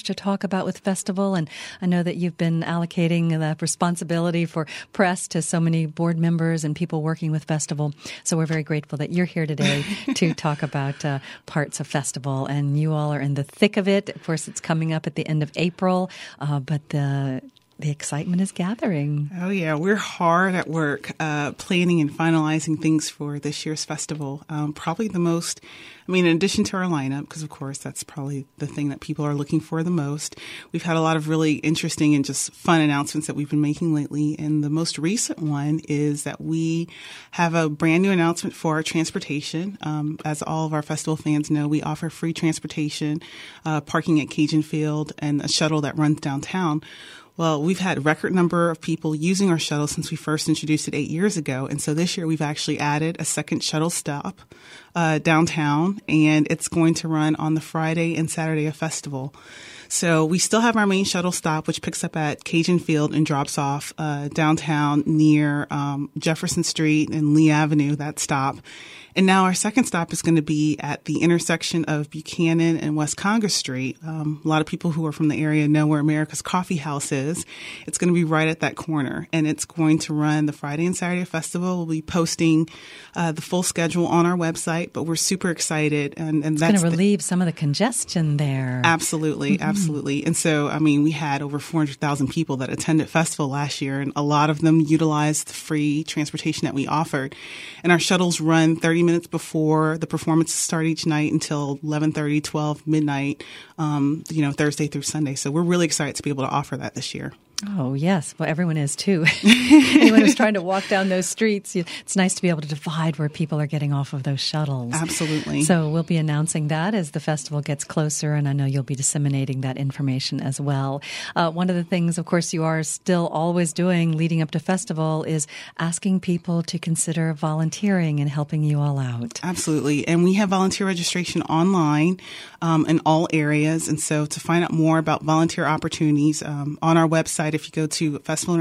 to talk about with Festival, and I know that you've been allocating the responsibility for press to so many board members and people working with Festival. So we're very grateful that you're here today to talk about parts of Festival, and you all are in the thick of it. Of course, it's coming up at the end of April, but the excitement is gathering. Oh, yeah. We're hard at work planning and finalizing things for this year's festival. Probably the most, in addition to our lineup, because, of course, that's probably the thing that people are looking for the most. We've had a lot of really interesting and just fun announcements that we've been making lately. And the most recent one is that we have a brand new announcement for our transportation. As all of our festival fans know, we offer free transportation, parking at Cajun Field, and a shuttle that runs downtown. Well, we've had a record number of people using our shuttle since we first introduced it 8 years ago. And so this year we've actually added a second shuttle stop downtown, and it's going to run on the Friday and Saturday of Festival. So we still have our main shuttle stop, which picks up at Cajun Field and drops off downtown near Jefferson Street and Lee Avenue, that stop. And now our second stop is going to be at the intersection of Buchanan and West Congress Street. A lot of people who are from the area know where America's Coffee House is. It's going to be right at that corner, and it's going to run the Friday and Saturday Festival. We'll be posting the full schedule on our website, but we're super excited. And it's going to relieve some of the congestion there. Absolutely, absolutely. And so, we had over 400,000 people that attended Festival last year, and a lot of them utilized the free transportation that we offered. And our shuttles run 30 minutes before the performances start each night until 11:30, 12, midnight, Thursday through Sunday. So we're really excited to be able to offer that this year. Oh, yes. Well, everyone is, too. Anyone who's trying to walk down those streets, it's nice to be able to divide where people are getting off of those shuttles. Absolutely. So we'll be announcing that as the festival gets closer, and I know you'll be disseminating that information as well. One of the things, of course, you are still always doing leading up to festival is asking people to consider volunteering and helping you all out. Absolutely. And we have volunteer registration online in all areas. And so to find out more about volunteer opportunities on our website, if you go to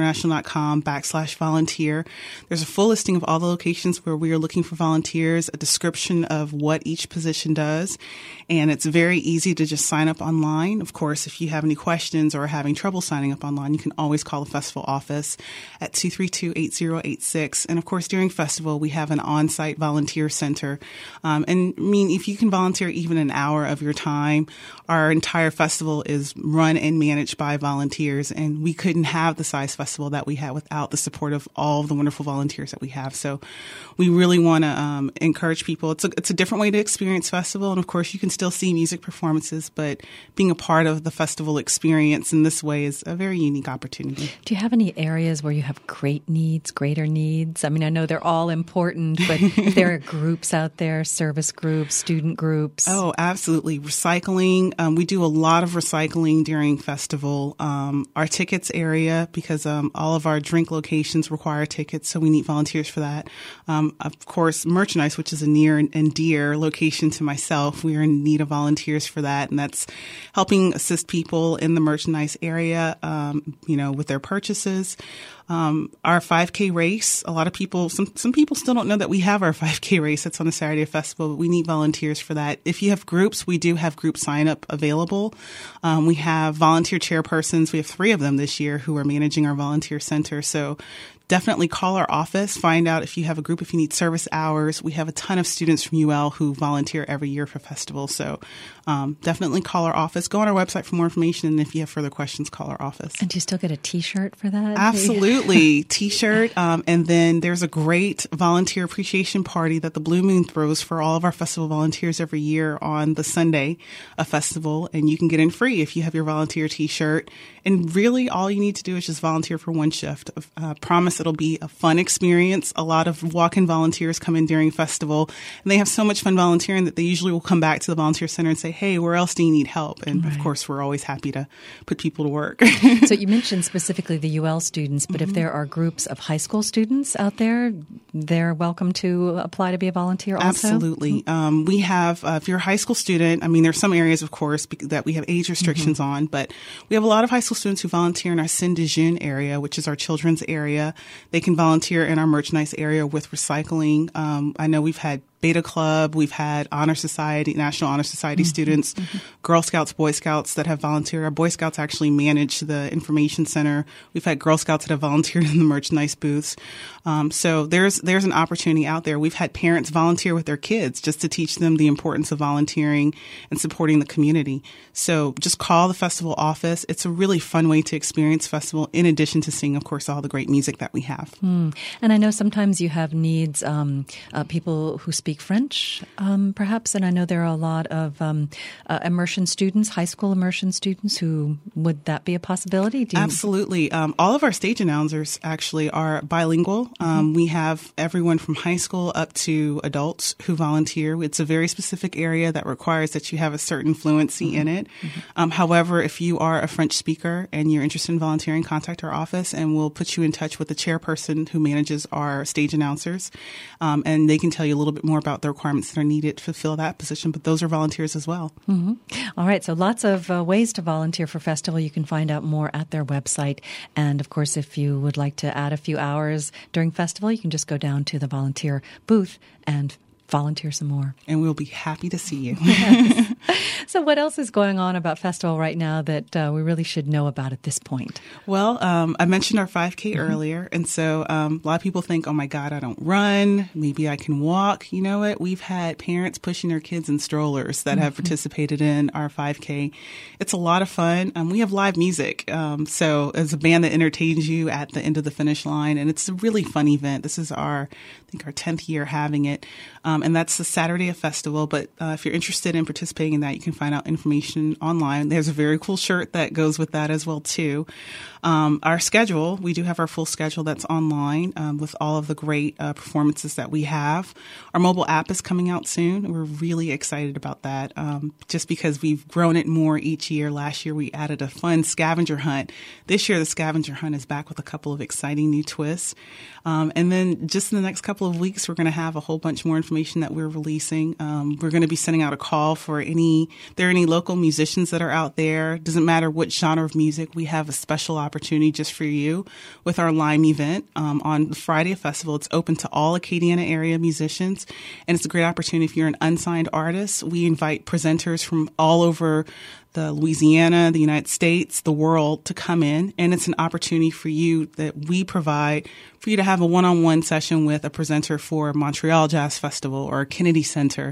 festivalinternational.com/volunteer, there's a full listing of all the locations where we are looking for volunteers, a description of what each position does, and it's very easy to just sign up online. Of course, if you have any questions or are having trouble signing up online, you can always call the festival office at 232-8086. And of course, during festival, we have an on-site volunteer center. If you can volunteer even an hour of your time, our entire festival is run and managed by volunteers, and we couldn't have the size festival that we have without the support of all of the wonderful volunteers that we have. So we really want to encourage people. It's a different way to experience festival. And of course, you can still see music performances, but being a part of the festival experience in this way is a very unique opportunity. Do you have any areas where you have greater needs? I know they're all important, but if there are groups out there, service groups, student groups. Oh, absolutely. Recycling. We do a lot of recycling during festival. Our tickets area, because all of our drink locations require tickets, so we need volunteers for that. Of course, merchandise, which is a near and dear location to myself. We are in need of volunteers for that, and that's helping assist people in the merchandise area, with their purchases. Our 5K race, a lot of people, some people still don't know that we have our 5K race. That's on the Saturday of Festival, but we need volunteers for that. If you have groups, we do have group sign up available. We have volunteer chairpersons. We have 3 of them this year who are managing our volunteer center. So definitely call our office, find out if you have a group, if you need service hours. We have a ton of students from UL who volunteer every year for festival. So definitely call our office. Go on our website for more information. And if you have further questions, call our office. And do you still get a T-shirt for that? Absolutely. T-shirt. And then there's a great volunteer appreciation party that the Blue Moon throws for all of our festival volunteers every year on the Sunday of festival. And you can get in free if you have your volunteer T-shirt. And really all you need to do is just volunteer for one shift. Promise it'll be a fun experience. A lot of walk-in volunteers come in during festival, and they have so much fun volunteering that they usually will come back to the volunteer center and say, hey, where else do you need help? And of course, we're always happy to put people to work. So you mentioned specifically the UL students, but if there are groups of high school students out there, they're welcome to apply to be a volunteer also? Absolutely. We have, if you're a high school student, there's some areas, of course, that we have age restrictions on, but we have a lot of high school students who volunteer in our Saint-Dejeune area, which is our children's area. They can volunteer in our merchandise area with recycling. I know we've had Beta Club. We've had Honor Society, National Honor Society students, Girl Scouts, Boy Scouts that have volunteered. Our Boy Scouts actually manage the information center. We've had Girl Scouts that have volunteered in the merchandise booths. So there's an opportunity out there. We've had parents volunteer with their kids just to teach them the importance of volunteering and supporting the community. So just call the festival office. It's a really fun way to experience festival, in addition to seeing, of course, all the great music that we have. And I know sometimes you have needs, people who speak French, perhaps, and I know there are a lot of immersion students, high school immersion students, who, would that be a possibility? Absolutely. All of our stage announcers actually are bilingual. We have everyone from high school up to adults who volunteer. It's a very specific area that requires that you have a certain fluency in it. However, if you are a French speaker and you're interested in volunteering, contact our office and we'll put you in touch with the chairperson who manages our stage announcers. And they can tell you a little bit more about the requirements that are needed to fill that position. But those are volunteers as well. All right. So lots of ways to volunteer for Festival. You can find out more at their website. And of course, if you would like to add a few hours during Festival, you can just go down to the volunteer booth and volunteer some more. And we'll be happy to see you. Yes. So what else is going on about Festival right now that we really should know about at this point? Well, I mentioned our 5K earlier. And so a lot of people think, oh, my God, I don't run. Maybe I can walk. You know what? We've had parents pushing their kids in strollers that have participated in our 5K. It's a lot of fun. We have live music. So it's a band that entertains you at the end of the finish line. And it's a really fun event. This is our 10th year having it. And that's the Saturday of Festival. But if you're interested in participating in that, you can find out information online. There's a very cool shirt that goes with that as well, too. Our schedule, we do have our full schedule that's online with all of the great performances that we have. Our mobile app is coming out soon. We're really excited about that just because we've grown it more each year. Last year, we added a fun scavenger hunt. This year, the scavenger hunt is back with a couple of exciting new twists. And then just in the next couple of weeks, we're going to have a whole bunch more information that we're releasing. We're going to be sending out a call for there are any local musicians that are out there. Doesn't matter what genre of music. We have a special opportunity just for you with our Lime event on the Friday of Festival. It's open to all Acadiana area musicians, and it's a great opportunity if you're an unsigned artist. We invite presenters from all over the Louisiana, the United States, the world to come in. And it's an opportunity for you that we provide for you to have a one-on-one session with a presenter for Montreal Jazz Festival or Kennedy Center.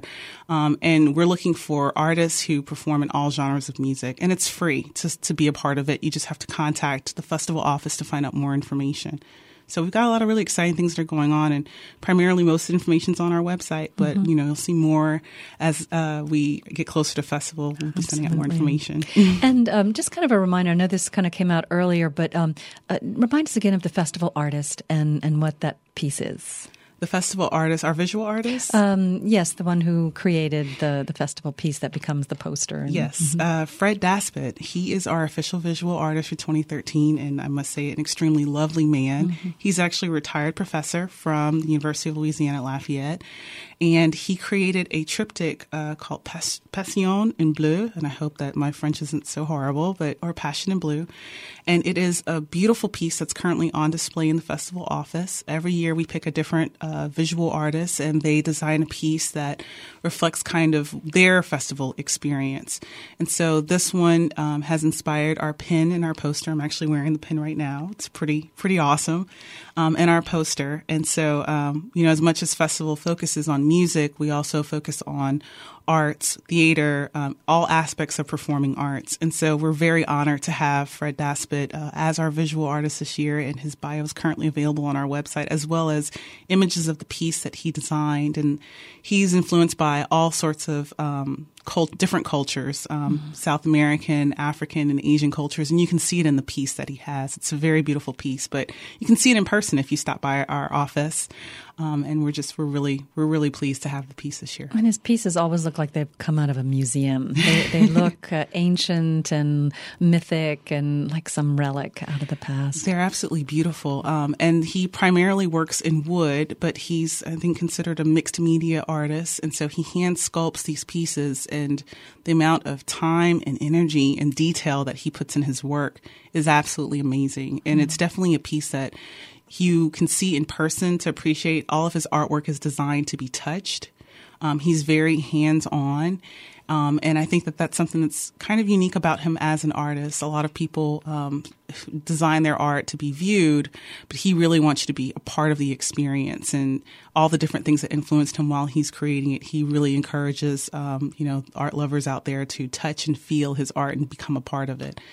And we're looking for artists who perform in all genres of music. And it's free to be a part of it. You just have to contact the festival office to find out more information. So we've got a lot of really exciting things that are going on, and primarily most information's on our website. But you'll see more as we get closer to festival. We'll be sending out more information. And just kind of a reminder, I know this kind of came out earlier, but remind us again of the festival artist and what that piece is. The festival artist, our visual artist? Yes, the one who created the festival piece that becomes the poster. Yes, Fred Daspit. He is our official visual artist for 2013, and I must say an extremely lovely man. He's actually a retired professor from the University of Louisiana at Lafayette, and he created a triptych called Passion in Bleu, and I hope that my French isn't so horrible, or Passion in Blue. And it is a beautiful piece that's currently on display in the festival office. Every year we pick a different visual artist, and they design a piece that reflects kind of their festival experience. And so this one has inspired our pin and our poster. I'm actually wearing the pin right now. It's pretty awesome. And our poster. And so, as much as festival focuses on music, we also focus on arts, theater, all aspects of performing arts. And so we're very honored to have Fred Daspit as our visual artist this year, and his bio is currently available on our website, as well as images of the piece that he designed. And he's influenced by all sorts of different cultures, South American, African, and Asian cultures, and you can see it in the piece that he has. It's a very beautiful piece, but you can see it in person if you stop by our office. And we're really pleased to have the piece this year. And his pieces always look like they've come out of a museum. They look ancient and mythic and like some relic out of the past. They're absolutely beautiful. And he primarily works in wood, but he's, I think, considered a mixed media artist. And so he hand sculpts these pieces, and the amount of time and energy and detail that he puts in his work is absolutely amazing. And it's definitely a piece that you can see in person to appreciate. All of his artwork is designed to be touched. He's very hands-on. And I think that that's something that's kind of unique about him as an artist. A lot of people design their art to be viewed, but he really wants you to be a part of the experience and all the different things that influenced him while he's creating it. He really encourages, art lovers out there to touch and feel his art and become a part of it.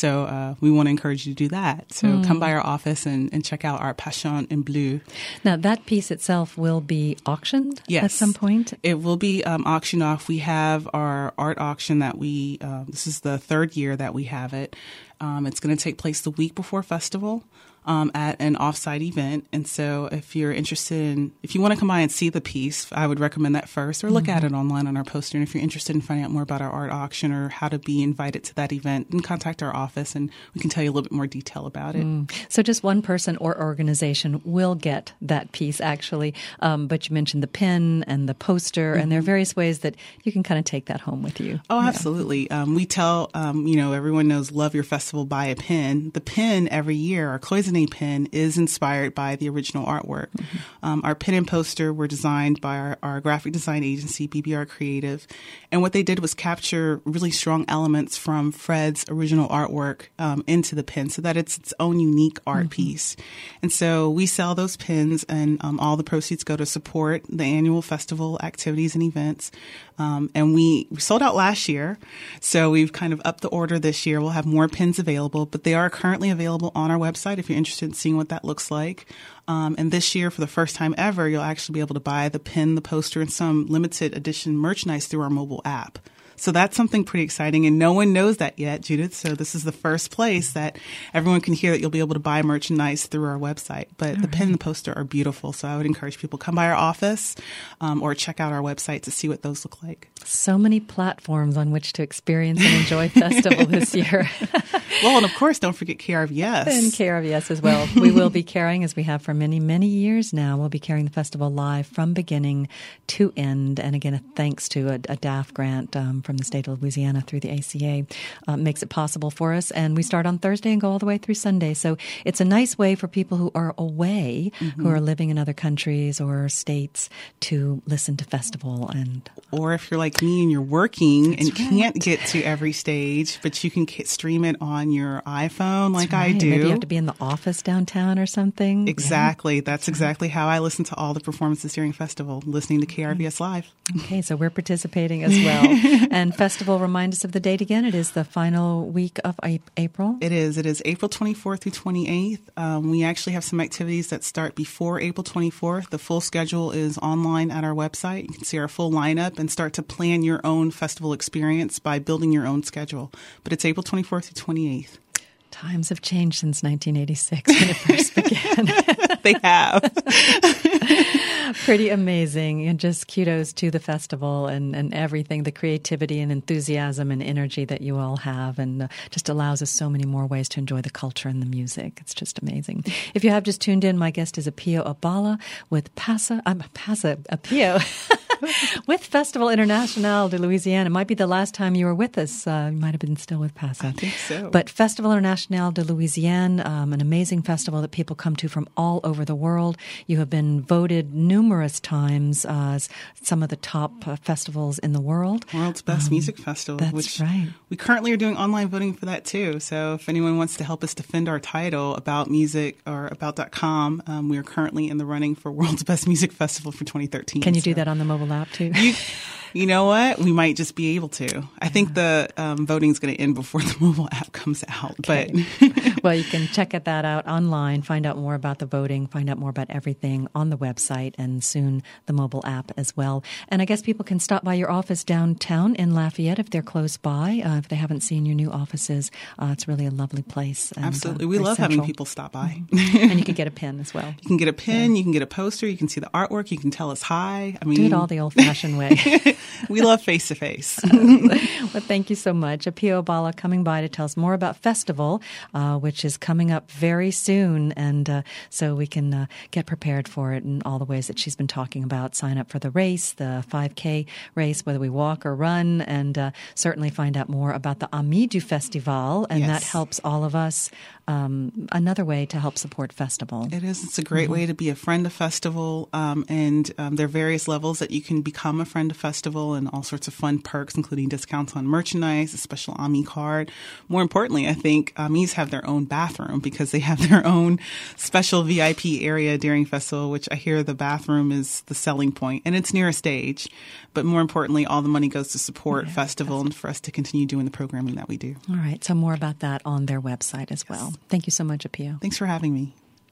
So we want to encourage you to do that. So come by our office and check out our Passion en Bleu. Now, that piece itself will be auctioned at some point? It will be auctioned off. We have our art auction that this is the third year that we have it. It's going to take place the week before festival at an offsite event. And so if you're interested if you want to come by and see the piece, I would recommend that first, or look at it online on our poster. And if you're interested in finding out more about our art auction or how to be invited to that event, then contact our office and we can tell you a little bit more detail about it. So just one person or organization will get that piece, actually. But you mentioned the pin and the poster, and there are various ways that you can kind of take that home with you. Oh, absolutely. We tell, everyone knows love your festival, buy a pin. The pin every year, our Cloisonné pin, is inspired by the original artwork. Our pin and poster were designed by our graphic design agency, BBR Creative. And what they did was capture really strong elements from Fred's original artwork into the pin so that it's its own unique art piece. And so we sell those pins, and all the proceeds go to support the annual festival activities and events. And we sold out last year, so we've kind of upped the order this year. We'll have more pins available, but they are currently available on our website if you're interested in seeing what that looks like. And this year, for the first time ever, you'll actually be able to buy the pin, the poster, and some limited edition merchandise through our mobile app. So that's something pretty exciting, and no one knows that yet, Judith. So this is the first place that everyone can hear that you'll be able to buy merchandise through our website. But the pin and the poster are beautiful, so I would encourage people to come by our office or check out our website to see what those look like. So many platforms on which to experience and enjoy festival this year. Well, and of course, don't forget KRVS. And KRVS as well. We will be carrying, as we have for many, many years now, we'll be carrying the festival live from beginning to end. And again, thanks to a DAF grant from the state of Louisiana through the ACA makes it possible for us. And we start on Thursday and go all the way through Sunday. So it's a nice way for people who are away, who are living in other countries or states, to listen to festival. Or if you're like me and you're working and can't get to every stage, but you can stream it on your iPhone like I do. Maybe you have to be in the office downtown or something. Exactly. Yeah. That's exactly how I listen to all the performances during festival, listening to KRVS Live. Okay, so we're participating as well. And festival, remind us of the date again. It is the final week of April. It is. It is April 24th through 28th. We actually have some activities that start before April 24th. The full schedule is online at our website. You can see our full lineup and start to plan your own festival experience by building your own schedule. But it's April 24th through 28th. Times have changed since 1986 when it first began. They have. Pretty amazing. And just kudos to the festival and everything, the creativity and enthusiasm and energy that you all have, and just allows us so many more ways to enjoy the culture and the music. It's just amazing. If you have just tuned in, my guest is Apio Abala with Apio. With Festival International de Louisiane. It might be the last time you were with us. You might have been still with PASA. I think so. But Festival International de Louisiane, an amazing festival that people come to from all over the world. You have been voted numerous times as some of the top festivals in the world. World's Best Music Festival. That's right. We currently are doing online voting for that too. So if anyone wants to help us defend our title, About Music or About.com, we are currently in the running for World's Best Music Festival for 2013. Can you do that on the mobile app too? You know what? We might just be able to. I think the voting is going to end before the mobile app comes out. Okay. But well, you can check that out online, find out more about the voting, find out more about everything on the website, and soon the mobile app as well. And I guess people can stop by your office downtown in Lafayette if they're close by. If they haven't seen your new offices, it's really a lovely place. And, absolutely. We love having people stop by. And you can get a pin as well. You can get a pin, you can get a poster, you can see the artwork, you can tell us hi. I mean, do it all the old-fashioned way. We love face-to-face. Well, thank you so much. Apio Abala coming by to tell us more about Festival, which which is coming up very soon. And so we can get prepared for it in all the ways that she's been talking about. Sign up for the race, the 5K race, whether we walk or run, and certainly find out more about the Amis du Festival. And that helps all of us. Another way to help support Festival. It is. It's a great way to be a friend of Festival. And there are various levels that you can become a friend of Festival, and all sorts of fun perks, including discounts on merchandise, a special Amis card. More importantly, I think Amis have their own bathroom because they have their own special VIP area during Festival, which I hear the bathroom is the selling point, and it's near a stage. But more importantly, all the money goes to support Festival and for us to continue doing the programming that we do. All right. So more about that on their website as well. Thank you so much, Apio. Thanks for having me.